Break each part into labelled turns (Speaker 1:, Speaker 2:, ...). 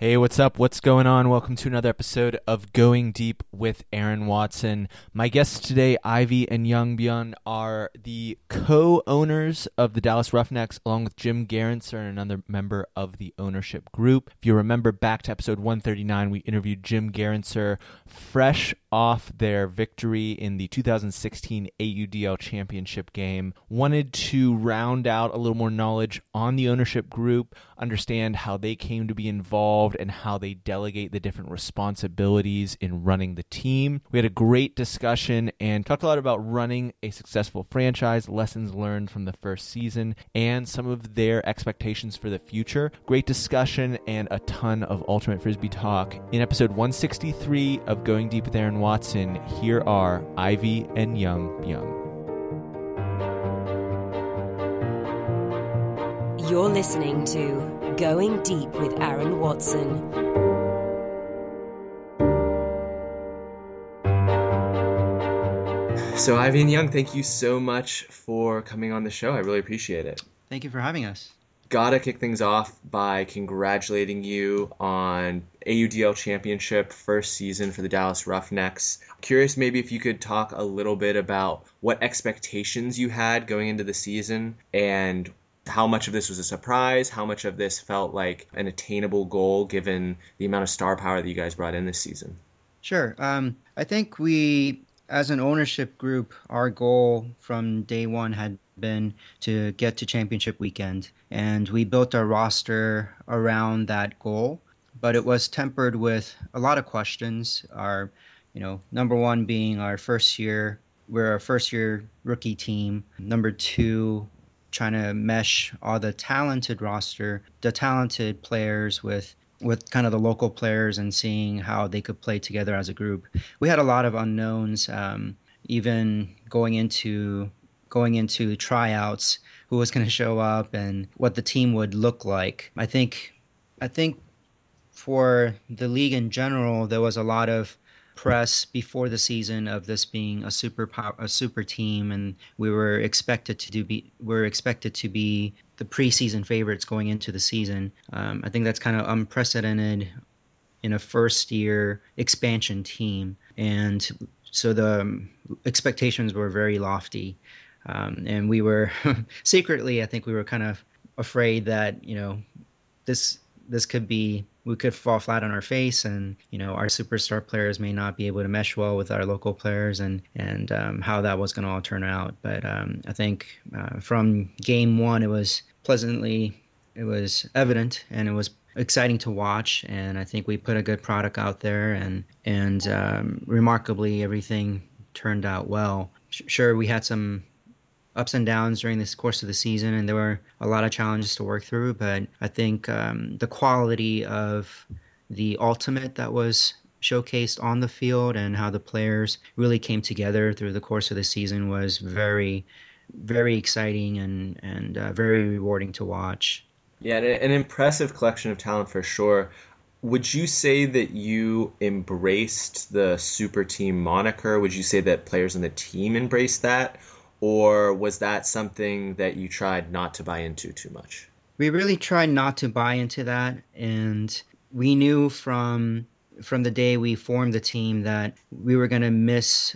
Speaker 1: Hey, what's up? What's going on? Welcome to another episode of Going Deep with Aaron Watson. My guests today, Ivy and Youngbyun, are the co-owners of the Dallas Roughnecks, along with Jim Garrintzer and another member of the ownership group. If you remember back to episode 139, we interviewed Jim Garrintzer fresh off their victory in the 2016 AUDL Championship game. Wanted to round out a little more knowledge on the ownership group, understand how they came to be involved and how they delegate the different responsibilities in running the team. We had a great discussion and talked a lot about running a successful franchise, lessons learned from the first season, and some of their expectations for the future. Great discussion and a ton of Ultimate Frisbee talk. In episode 163 of Going Deep with Aaron Watson, here are Ivy and Youngbyun.
Speaker 2: You're listening to Going Deep with Aaron Watson.
Speaker 3: So Ivy and Young, thank you so much for coming on the show. I really appreciate it.
Speaker 4: Thank you for having us.
Speaker 3: Gotta kick things off by congratulating you on AUDL Championship, first season for the Dallas Roughnecks. Curious maybe if you could talk a little bit about what expectations you had going into the season and how much of this was a surprise, how much of this felt like an attainable goal given the amount of star power that you guys brought in this season.
Speaker 4: Sure. I think we, as an ownership group, our goal from day one had been to get to championship weekend, and we built our roster around that goal, but it was tempered with a lot of questions. Our, number one being we're a first year rookie team. Number two, trying to mesh all the talented roster, the talented players with kind of the local players and seeing how they could play together as a group. We had a lot of unknowns, even going into tryouts, who was going to show up and what the team would look like. I think for the league in general, there was a lot of press before the season of this being a super team, and we were expected to be the preseason favorites going into the season. I think that's kind of unprecedented in a first year expansion team, and so the expectations were very lofty, and we were secretly, I think we were kind of afraid that this could be, we could fall flat on our face, and our superstar players may not be able to mesh well with our local players, and how that was going to all turn out. But I think from game one, it was evident, and it was exciting to watch, and I think we put a good product out there, and remarkably everything turned out well. Sure, we had some ups and downs during this course of the season, and there were a lot of challenges to work through, but I think the quality of the ultimate that was showcased on the field and how the players really came together through the course of the season was very, very exciting and very rewarding to watch.
Speaker 3: Yeah, an impressive collection of talent for sure. Would you say that you embraced the super team moniker? Would you say that players on the team embraced that? Or was that something that you tried not to buy into too much?
Speaker 4: We really tried not to buy into that, and we knew from the day we formed the team that we were going to miss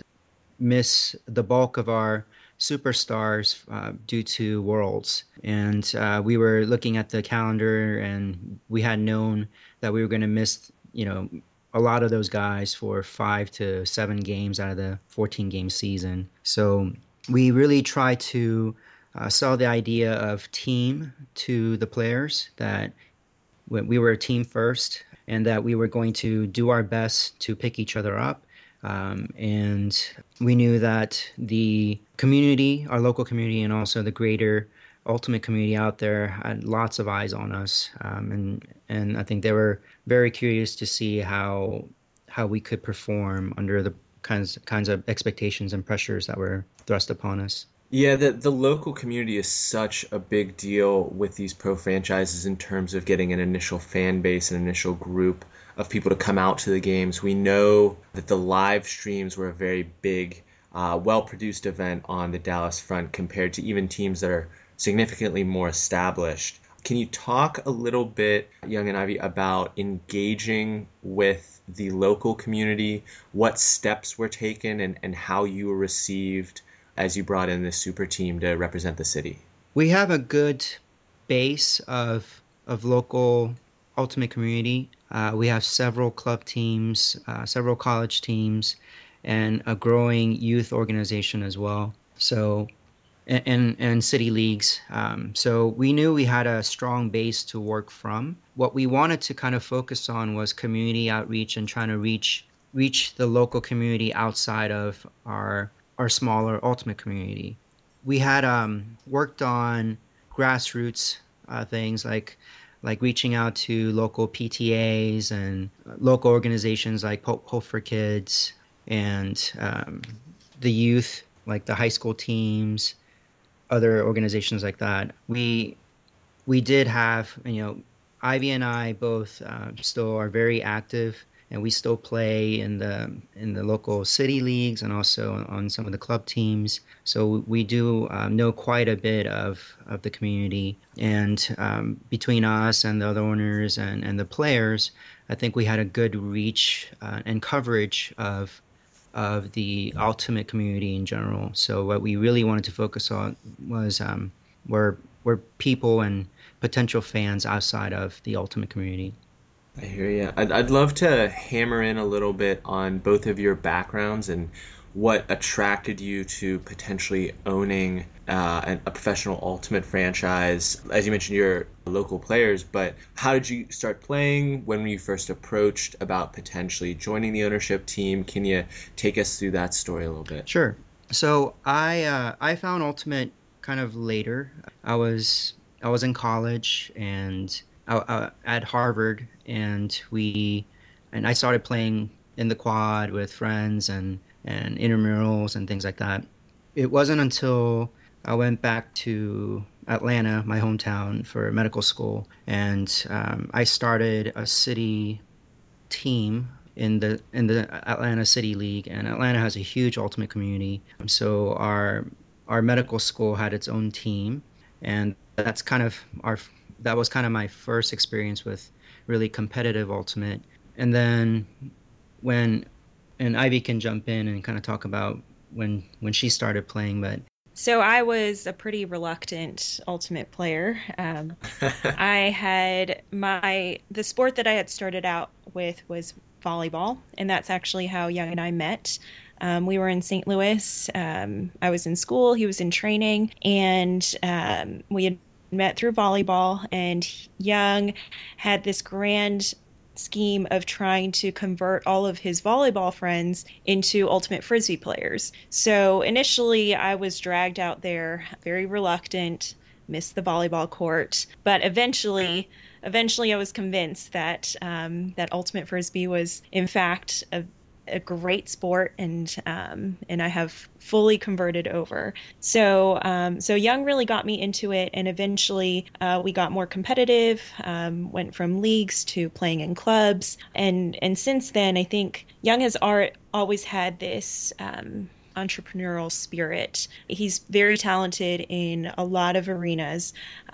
Speaker 4: the bulk of our superstars due to Worlds. And we were looking at the calendar, and we had known that we were going to miss, a lot of those guys for 5 to 7 games out of the 14-game season. So we really try to sell the idea of team to the players, that we were a team first and that we were going to do our best to pick each other up. And we knew that the community, our local community, and also the greater Ultimate community out there had lots of eyes on us. And I think they were very curious to see how we could perform under the kinds of expectations and pressures that were thrust upon us.
Speaker 3: Yeah, the local community is such a big deal with these pro franchises in terms of getting an initial fan base, an initial group of people to come out to the games. We know that the live streams were a very big, well-produced event on the Dallas front compared to even teams that are significantly more established. Can you talk a little bit, Young and Ivy, about engaging with the local community, what steps were taken, and how you were received as you brought in this super team to represent the city?
Speaker 4: We have a good base of local ultimate community. We have several club teams, several college teams, and a growing youth organization as well. So, and city leagues. So we knew we had a strong base to work from. What we wanted to kind of focus on was community outreach and trying to reach the local community outside of our smaller ultimate community. We had worked on grassroots things like reaching out to local PTAs and local organizations like Hope for Kids and the youth, like the high school teams, other organizations like that. We did have, Ivy and I both still are very active, and we still play in the local city leagues and also on some of the club teams. So we do know quite a bit of the community, and between us and the other owners and the players, I think we had a good reach and coverage of the ultimate community in general. So what we really wanted to focus on was were people and potential fans outside of the ultimate community.
Speaker 3: I hear you. I'd love to hammer in a little bit on both of your backgrounds and what attracted you to potentially owning a professional ultimate franchise. As you mentioned, you're local players, but how did you start playing? When were you first approached about potentially joining the ownership team? Can you take us through that story a little bit?
Speaker 4: Sure. So I found Ultimate kind of later. I was in college and at Harvard, and I started playing in the quad with friends and intramurals and things like that. It wasn't until I went back to Atlanta, my hometown, for medical school, and I started a city team in the Atlanta City League, and Atlanta has a huge ultimate community. So our medical school had its own team, and that was kind of my first experience with really competitive ultimate. And then and Ivy can jump in and kind of talk about when she started playing, but
Speaker 5: so I was a pretty reluctant ultimate player. I had the sport that I had started out with was volleyball, and that's actually how Young and I met. We were in St. Louis. I was in school, he was in training, and we had met through volleyball, and Young had this grand scheme of trying to convert all of his volleyball friends into ultimate frisbee players. So initially I was dragged out there, very reluctant, missed the volleyball court, but eventually I was convinced that that ultimate frisbee was in fact a great sport, and I have fully converted over. So Young really got me into it, and eventually we got more competitive, went from leagues to playing in clubs, and since then I think Young has always had this entrepreneurial spirit. He's very talented in a lot of arenas,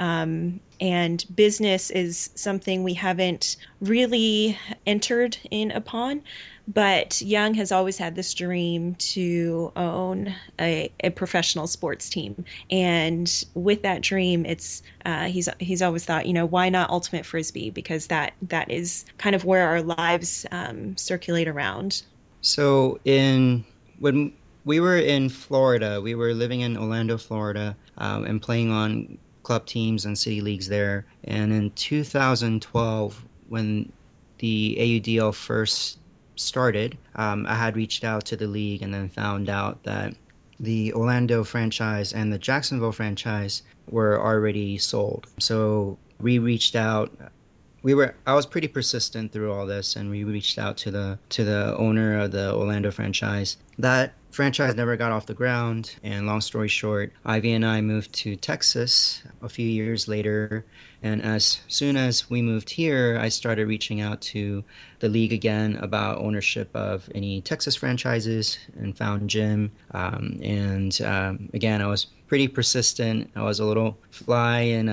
Speaker 5: and business is something we haven't really entered in upon. But Young has always had this dream to own a professional sports team, and with that dream, it's he's always thought, why not ultimate frisbee? Because that is kind of where our lives circulate around.
Speaker 4: So when we were in Florida, we were living in Orlando, Florida, and playing on club teams and city leagues there. And in 2012, when the AUDL first started, I had reached out to the league and then found out that the Orlando franchise and the Jacksonville franchise were already sold. So we reached out. I was pretty persistent through all this, and we reached out to the owner of the Orlando franchise. That franchise never got off the ground, and long story short, Ivy and I moved to Texas a few years later, and as soon as we moved here, I started reaching out to the league again about ownership of any Texas franchises, and found Jim. Again, I was pretty persistent. I was a little fly in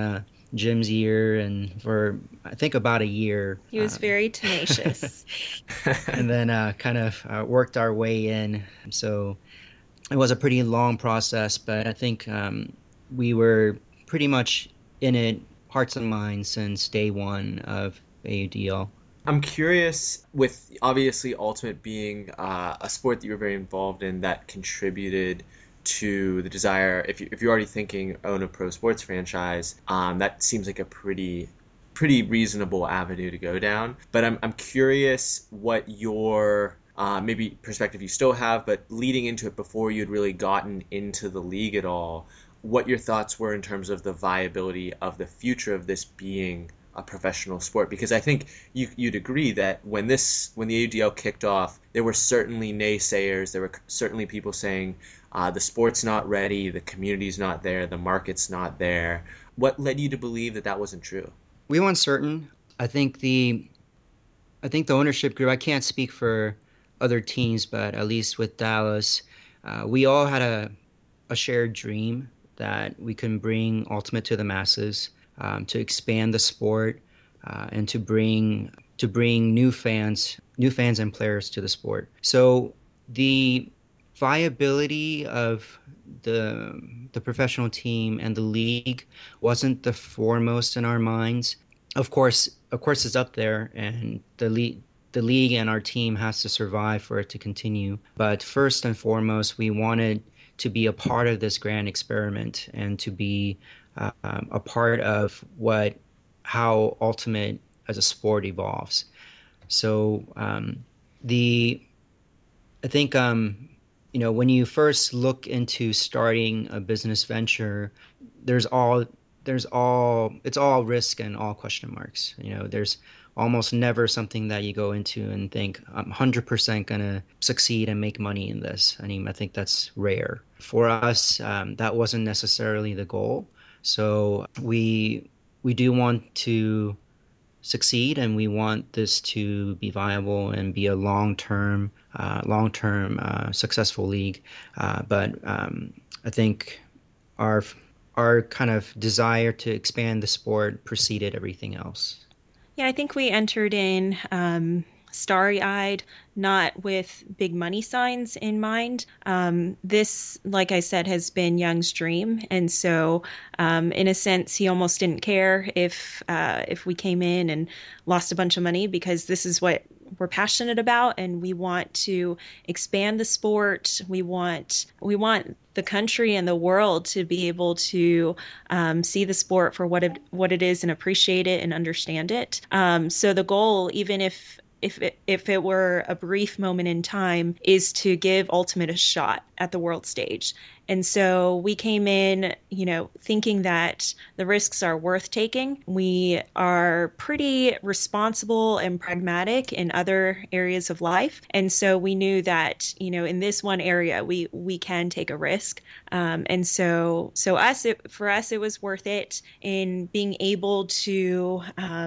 Speaker 4: Jim's ear, and for I think about a year.
Speaker 5: He was very tenacious.
Speaker 4: And then kind of worked our way in. So it was a pretty long process, but I think we were pretty much in it, hearts and minds, since day one of AUDL.
Speaker 3: I'm curious, with obviously Ultimate being a sport that you were very involved in that contributed to the desire, if you're already thinking own a pro sports franchise, that seems like a pretty reasonable avenue to go down. But I'm curious what your maybe perspective you still have, but leading into it before you'd really gotten into the league at all, what your thoughts were in terms of the viability of the future of this being a professional sport. Because I think you'd agree that when the AUDL kicked off, there were certainly naysayers. There were certainly people saying the sport's not ready, the community's not there, the market's not there. What led you to believe that wasn't true?
Speaker 4: We weren't certain. I think the ownership group, I can't speak for other teams, but at least with Dallas, we all had a shared dream that we can bring Ultimate to the masses, to expand the sport, and to bring new fans and players to the sport. So the viability of the professional team and the league wasn't the foremost in our minds. Of course it's up there, and the league and our team has to survive for it to continue. But first and foremost, we wanted to be a part of this grand experiment and to be a part of how Ultimate as a sport evolves. So I think when you first look into starting a business venture, it's all risk and all question marks. There's almost never something that you go into and think, I'm 100% going to succeed and make money in this. I mean, I think that's rare. For us, that wasn't necessarily the goal. So we do want to succeed, and we want this to be viable and be a long-term successful league. But I think our kind of desire to expand the sport preceded everything else.
Speaker 5: Yeah, I think we entered in starry-eyed, not with big money signs in mind. This, like I said, has been Young's dream, and so in a sense, he almost didn't care if we came in and lost a bunch of money, because this is what we're passionate about, and we want to expand the sport. We want the country and the world to be able to see the sport for what it is and appreciate it and understand it. So the goal, even if it were a brief moment in time, is to give Ultimate a shot at the world stage. And so we came in, thinking that the risks are worth taking. We are pretty responsible and pragmatic in other areas of life. And so we knew that, in this one area, we can take a risk. And so for us, it was worth it in being able to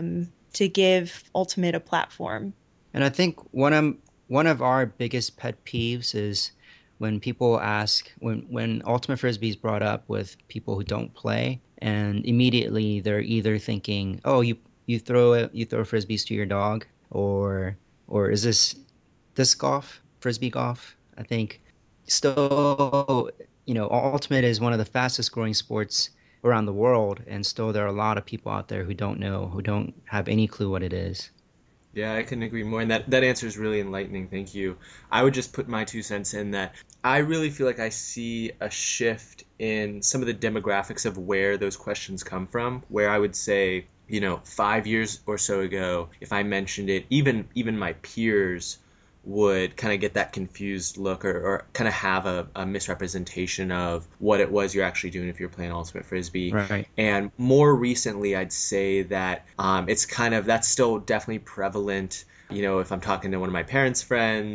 Speaker 5: give Ultimate a platform.
Speaker 4: And I think one of our biggest pet peeves is when people ask, when Ultimate Frisbee is brought up with people who don't play, and immediately they're either thinking, oh, you throw frisbees to your dog, or is this disc golf, frisbee golf? I think still, Ultimate is one of the fastest growing sports around the world, and still there are a lot of people out there who don't have any clue what it is.
Speaker 3: Yeah, I couldn't agree more. And that answer is really enlightening. Thank you. I would just put my 2 cents in that I really feel like I see a shift in some of the demographics of where those questions come from, where I would say, 5 years or so ago, if I mentioned it, even my peers would kind of get that confused look or kind of have a misrepresentation of what it was you're actually doing if you're playing Ultimate Frisbee.
Speaker 4: Right.
Speaker 3: And more recently, I'd say that it's kind of, that's still definitely prevalent. If I'm talking to one of my parents' friends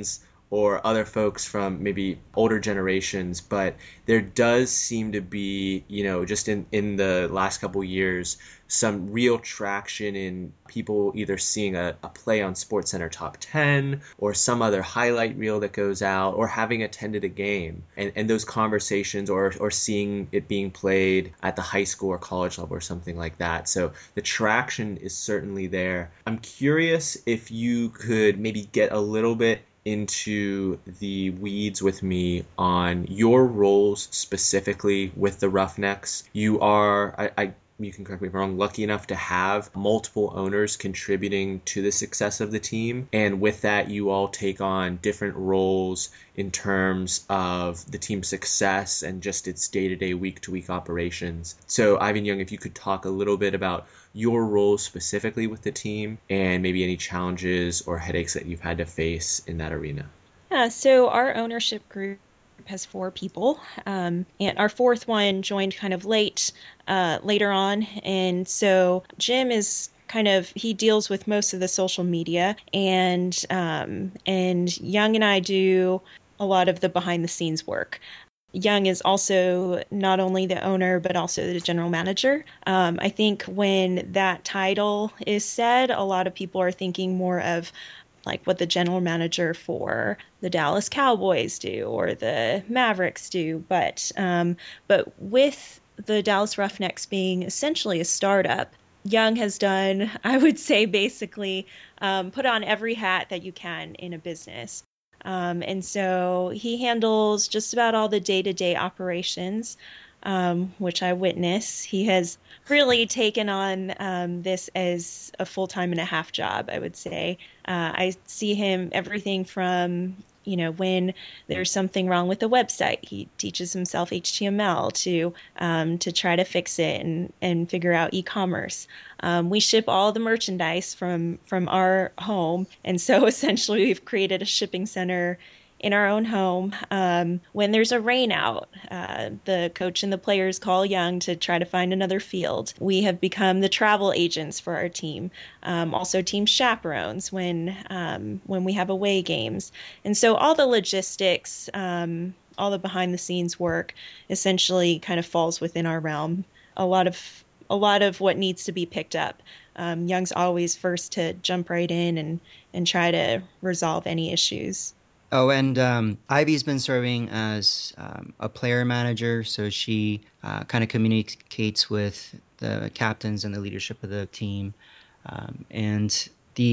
Speaker 3: or other folks from maybe older generations, but there does seem to be, just in the last couple years, some real traction in people either seeing a play on SportsCenter Top 10 or some other highlight reel that goes out, or having attended a game, and those conversations, or seeing it being played at the high school or college level or something like that. So the traction is certainly there. I'm curious if you could maybe get a little bit into the weeds with me on your roles specifically with the Roughnecks. You are, you can correct me if I'm wrong, lucky enough to have multiple owners contributing to the success of the team. And with that, you all take on different roles in terms of the team's success and just its day-to-day, week-to-week operations. So, Ivan Young, if you could talk a little bit about your roles specifically with the team and maybe any challenges or headaches that you've had to face in that arena.
Speaker 5: Yeah, so our ownership group has 4 people, and our 4th one joined kind of later on, and so Jim is he deals with most of the social media, and Young and I do a lot of the behind the scenes work. Young is also not only the owner, but also the general manager. I think when that title is said, a lot of people are thinking more of like what the general manager for the Dallas Cowboys do or the Mavericks do. But with the Dallas Roughnecks being essentially a startup, Young has done, I would say, basically put on every hat that you can in a business. And so he handles just about all the day-to-day operations, which I witness. He has really taken on this as a full-time and a half job, I would say. I see him everything from, when there's something wrong with the website, he teaches himself HTML to try to fix it and figure out e-commerce. We ship all the merchandise from our home, and so essentially we've created a shipping center in our own home. When there's a rain out, the coach and the players call Young to try to find another field. We have become the travel agents for our team, also team chaperones when we have away games. And so all the logistics, all the behind the scenes work essentially kind of falls within our realm. A lot of what needs to be picked up. Young's always first to jump right in and try to resolve any issues.
Speaker 4: Oh, and Ivy's been serving as a player manager, so she kind of communicates with the captains and the leadership of the team, and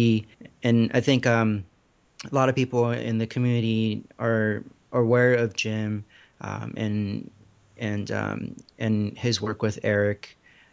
Speaker 4: I think a lot of people in the community are aware of Jim and his work with Eric,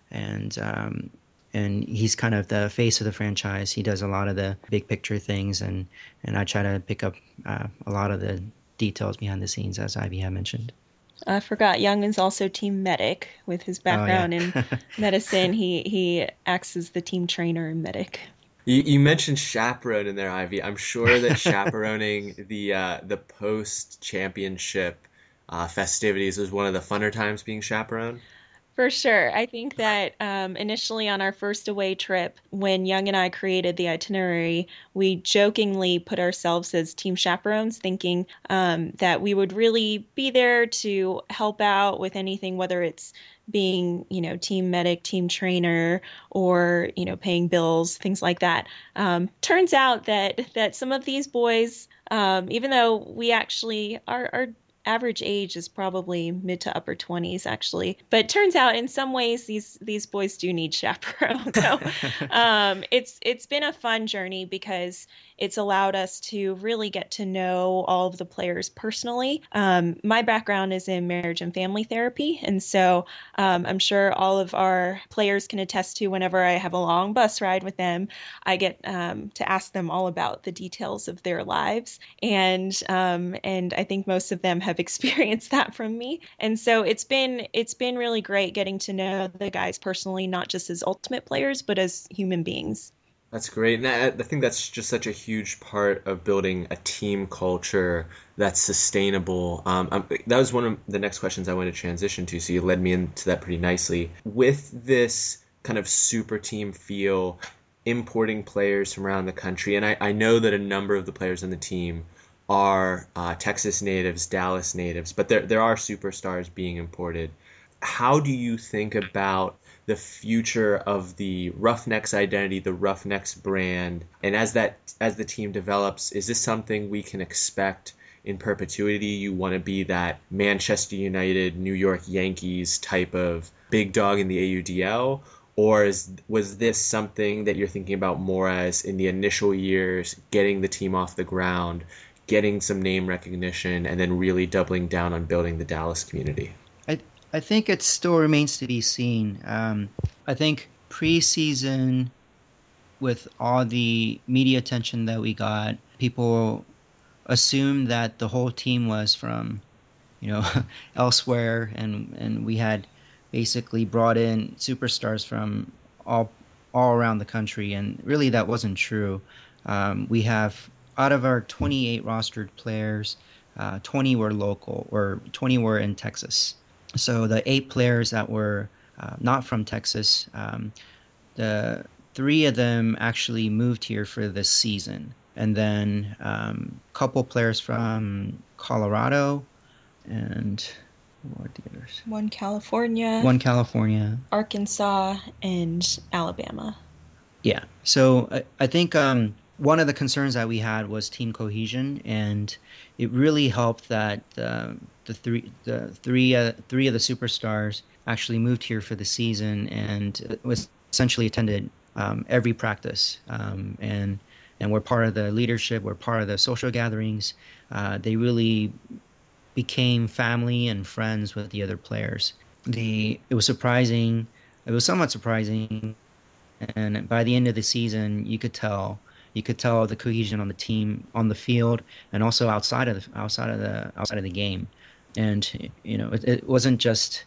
Speaker 4: and he's kind of the face of the franchise. He does a lot of the big picture things, and I try to pick up a lot of the details behind the scenes, as Ivy had mentioned.
Speaker 5: I forgot, Young is also team medic with his background in medicine. He acts as the team trainer and medic.
Speaker 3: You mentioned chaperone in there, Ivy. I'm sure that chaperoning the post-championship festivities was one of the funner times being chaperone.
Speaker 5: For sure. I think that initially on our first away trip, when Young and I created the itinerary, we jokingly put ourselves as team chaperones, thinking that we would really be there to help out with anything, whether it's being, team medic, team trainer, or, paying bills, things like that. Turns out that some of these boys, even though we actually are average age is probably mid to upper 20s, actually. But it turns out in some ways these boys do need chaperones. So it's been a fun journey because it's allowed us to really get to know all of the players personally. My background is in marriage and family therapy, and so I'm sure all of our players can attest to whenever I have a long bus ride with them, I get to ask them all about the details of their lives, and I think most of them have experienced that from me. And so it's been really great getting to know the guys personally, not just as ultimate players, but as human beings.
Speaker 3: That's great. And I think that's just such a huge part of building a team culture that's sustainable. That was one of the next questions I wanted to transition to, so you led me into that pretty nicely. With this kind of super team feel, importing players from around the country, and I know that a number of the players on the team are Texas natives, Dallas natives, but there are superstars being imported. How do you think about the future of the Roughnecks identity, the Roughnecks brand, and as the team develops, is this something we can expect in perpetuity? You want to be that Manchester United, New York Yankees type of big dog in the AUDL? Or was this something that you're thinking about more as in the initial years, getting the team off the ground, getting some name recognition, and then really doubling down on building the Dallas community?
Speaker 4: I think it still remains to be seen. I think preseason, with all the media attention that we got, people assumed that the whole team was from, elsewhere, and we had basically brought in superstars from all around the country, and really that wasn't true. We have, out of our 28 rostered players, 20 were local, or 20 were in Texas. So the 8 players that were not from Texas, the 3 of them actually moved here for this season. And then a couple players from Colorado, and what are the others?
Speaker 5: One California, Arkansas, and Alabama.
Speaker 4: Yeah. So I think one of the concerns that we had was team cohesion, and it really helped that the three of the superstars actually moved here for the season and was essentially attended every practice, and we're part of the leadership, we're part of the social gatherings. They really became family and friends with the other players. It was somewhat surprising, and by the end of the season, you could tell the cohesion on the team, on the field, and also outside of the game. And it wasn't just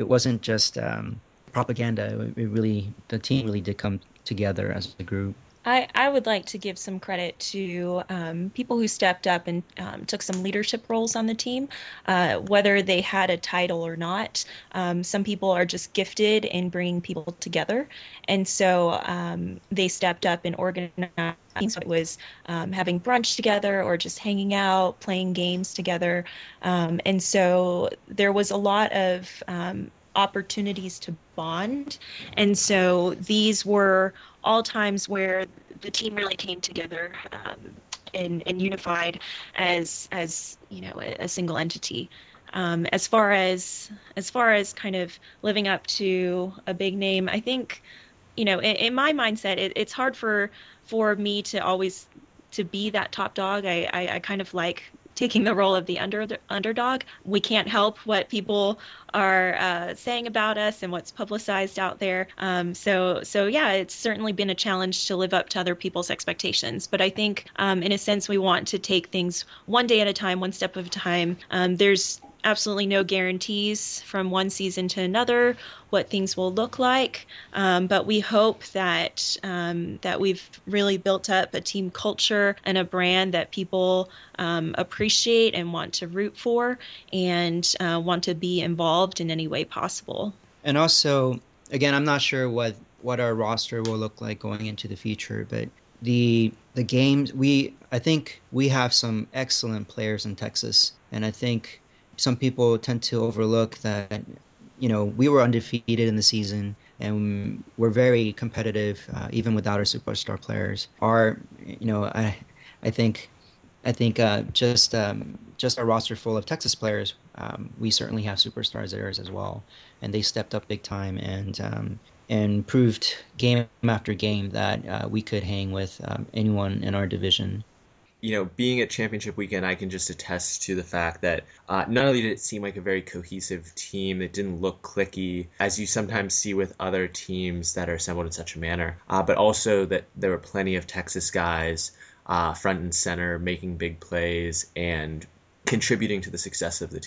Speaker 4: propaganda. The team really did come together as a group.
Speaker 5: I would like to give some credit to people who stepped up and took some leadership roles on the team, whether they had a title or not. Some people are just gifted in bringing people together, and so they stepped up and organized. So it was having brunch together or just hanging out, playing games together, and so there was a lot of opportunities to bond. And so these were all times where the team really came together and unified as a single entity. As far as kind of living up to a big name, I think, in my mindset, it's hard for me to always to be that top dog. I kind of like taking the role of the underdog. We can't help what people are saying about us and what's publicized out there. So yeah, it's certainly been a challenge to live up to other people's expectations. But I think, in a sense, we want to take things one day at a time, one step at a time. There's absolutely no guarantees from one season to another what things will look like, but we hope that we've really built up a team culture and a brand that people appreciate and want to root for and want to be involved in any way possible.
Speaker 4: And also, again, I'm not sure what our roster will look like going into the future, but the games, I think we have some excellent players in Texas, and I think some people tend to overlook that, we were undefeated in the season and we're very competitive, even without our superstar players. I think just a roster full of Texas players, we certainly have superstars there as well, and they stepped up big time and proved game after game that we could hang with anyone in our division.
Speaker 3: Being at championship weekend, I can just attest to the fact that not only did it seem like a very cohesive team, it didn't look cliquey, as you sometimes see with other teams that are assembled in such a manner, but also that there were plenty of Texas guys front and center making big plays and contributing to the success of the team.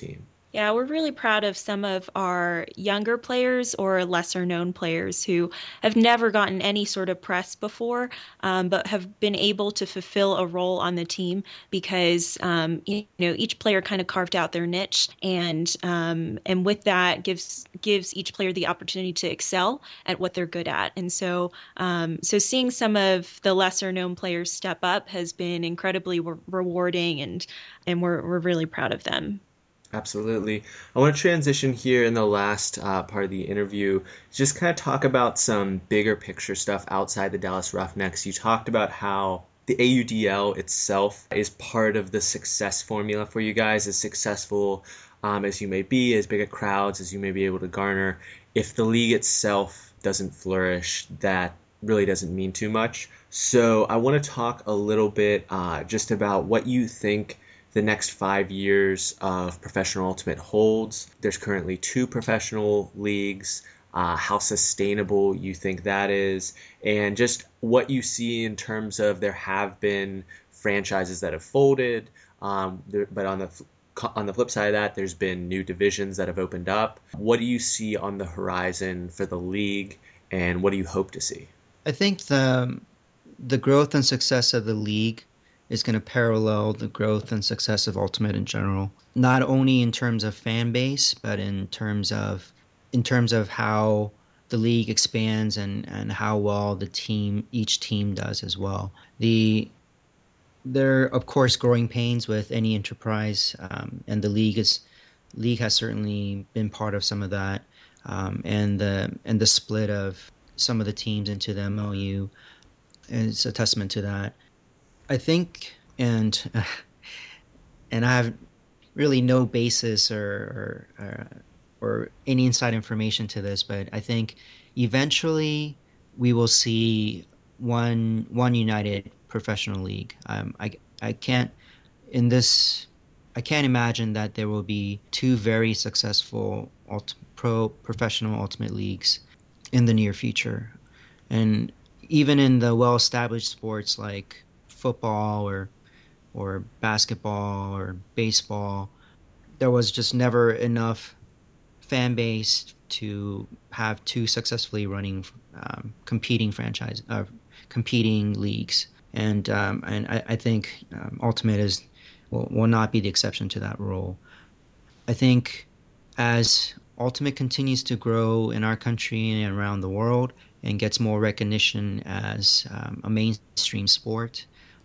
Speaker 5: Yeah, we're really proud of some of our younger players or lesser known players who have never gotten any sort of press before, but have been able to fulfill a role on the team because each player kind of carved out their niche, and with that gives each player the opportunity to excel at what they're good at. And so seeing some of the lesser known players step up has been incredibly rewarding, and we're really proud of them.
Speaker 3: Absolutely. I want to transition here in the last part of the interview, just kind of talk about some bigger picture stuff outside the Dallas Roughnecks. You talked about how the AUDL itself is part of the success formula for you guys, as successful as you may be, as big a crowds as you may be able to garner. If the league itself doesn't flourish, that really doesn't mean too much. So I want to talk a little bit just about what you think the next 5 years of professional ultimate holds. There's currently 2 professional leagues, how sustainable you think that is, and just what you see in terms of there have been franchises that have folded, but on the flip side of that, there's been new divisions that have opened up. What do you see on the horizon for the league, and what do you hope to see?
Speaker 4: I think the growth and success of the league is going to parallel the growth and success of Ultimate in general, not only in terms of fan base, but in terms of how the league expands and how well each team does as well. There are, of course, growing pains with any enterprise, and the league has certainly been part of some of that, and the split of some of the teams into the MLU is a testament to that. I think, and I have really no basis or any inside information to this, but I think eventually we will see one united professional league. I can't imagine that there will be 2 very successful professional ultimate leagues in the near future, and even in the well-established sports like football or basketball or baseball, there was just never enough fan base to have 2 successfully running competing leagues, and I think Ultimate will not be the exception to that rule. I think as Ultimate continues to grow in our country and around the world and gets more recognition as a mainstream sport,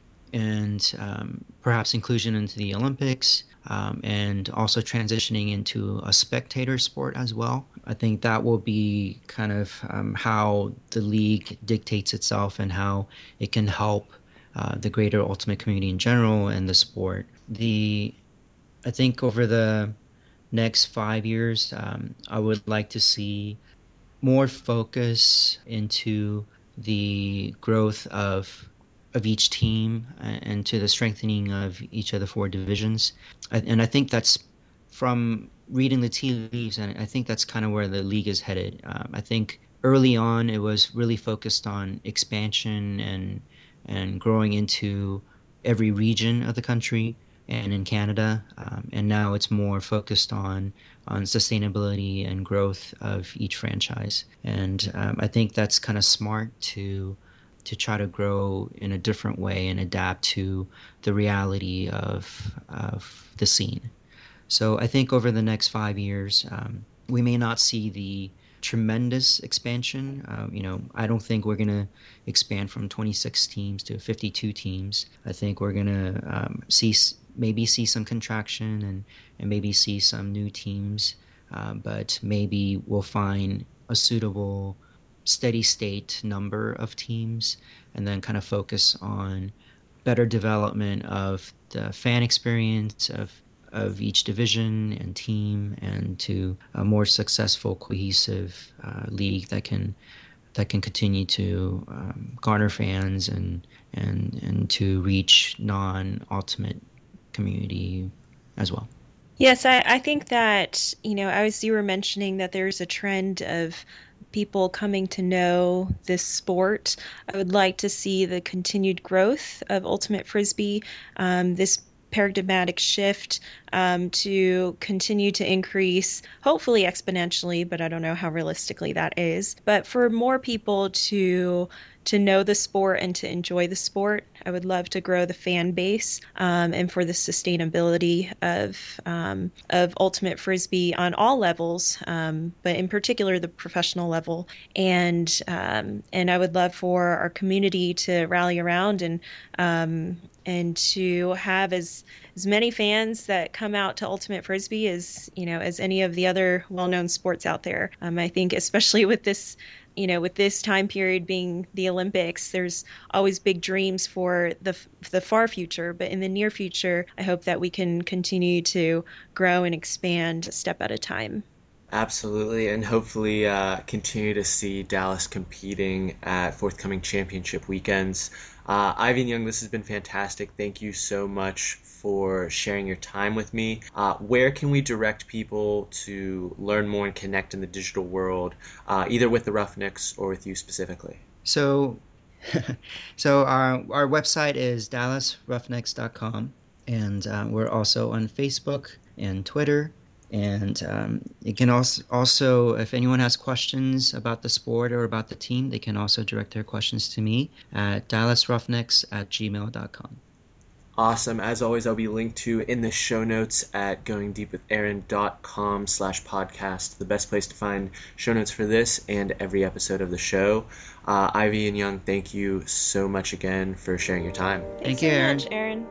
Speaker 4: and perhaps inclusion into the Olympics, and also transitioning into a spectator sport as well. I think that will be kind of how the league dictates itself and how it can help the greater ultimate community in general and the sport. I think over the next 5 years, I would like to see more focus into the growth of each team and to the strengthening of each of the 4 divisions. And I think that's from reading the tea leaves, and I think that's kind of where the league is headed. I think early on it was really focused on expansion and growing into every region of the country and in Canada, and now it's more focused on sustainability and growth of each franchise. And I think that's kind of smart to try to grow in a different way and adapt to the reality of the scene. So I think over the next 5 years, we may not see the tremendous expansion. I don't think we're going to expand from 26 teams to 52 teams. I think we're going to see some contraction and maybe see some new teams, but maybe we'll find a suitable steady state number of teams and then kind of focus on better development of the fan experience of each division and team, and to a more successful, cohesive league that can continue to garner fans and to reach non-ultimate community as well.
Speaker 5: Yes, I think that, as you were mentioning, that there's a trend of people coming to know this sport. I would like to see the continued growth of Ultimate Frisbee. This paradigmatic shift to continue to increase, hopefully exponentially, but I don't know how realistically that is. But for more people to know the sport and to enjoy the sport. I would love to grow the fan base and for the sustainability of ultimate frisbee on all levels, but in particular the professional level. And I would love for our community to rally around and to have as many fans that come out to ultimate frisbee as any of the other well-known sports out there. I think especially with this time period being the Olympics, there's always big dreams for the far future, but in the near future, I hope that we can continue to grow and expand a step at a time.
Speaker 3: Absolutely, and hopefully continue to see Dallas competing at forthcoming championship weekends. Ivy and Young, this has been fantastic. Thank you so much for sharing your time with me. Where can we direct people to learn more and connect in the digital world, either with the Roughnecks or with you specifically?
Speaker 4: So our website is dallasroughnecks.com, and we're also on Facebook and Twitter. And you can also, if anyone has questions about the sport or about the team, they can also direct their questions to me at dallasroughnecks@gmail.com.
Speaker 3: Awesome. As always, I'll be linked to in the show notes at goingdeepwithaaron.com/podcast, the best place to find show notes for this and every episode of the show. Ivy and Young, thank you so much again for sharing your time.
Speaker 4: Thank you, Aaron.
Speaker 5: Thanks so much, Aaron.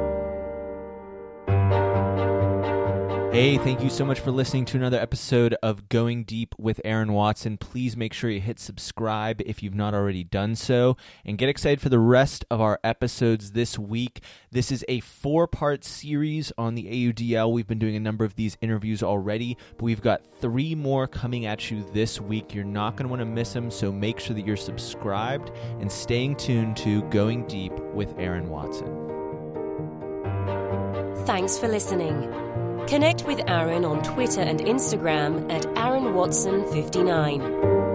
Speaker 1: Hey, thank you so much for listening to another episode of Going Deep with Aaron Watson. Please make sure you hit subscribe if you've not already done so, and get excited for the rest of our episodes this week. This is a 4-part series on the AUDL. We've been doing a number of these interviews already, but we've got 3 more coming at you this week. You're not going to want to miss them, so make sure that you're subscribed and staying tuned to Going Deep with Aaron Watson.
Speaker 2: Thanks for listening. Connect with Aaron on Twitter and Instagram at AaronWatson59.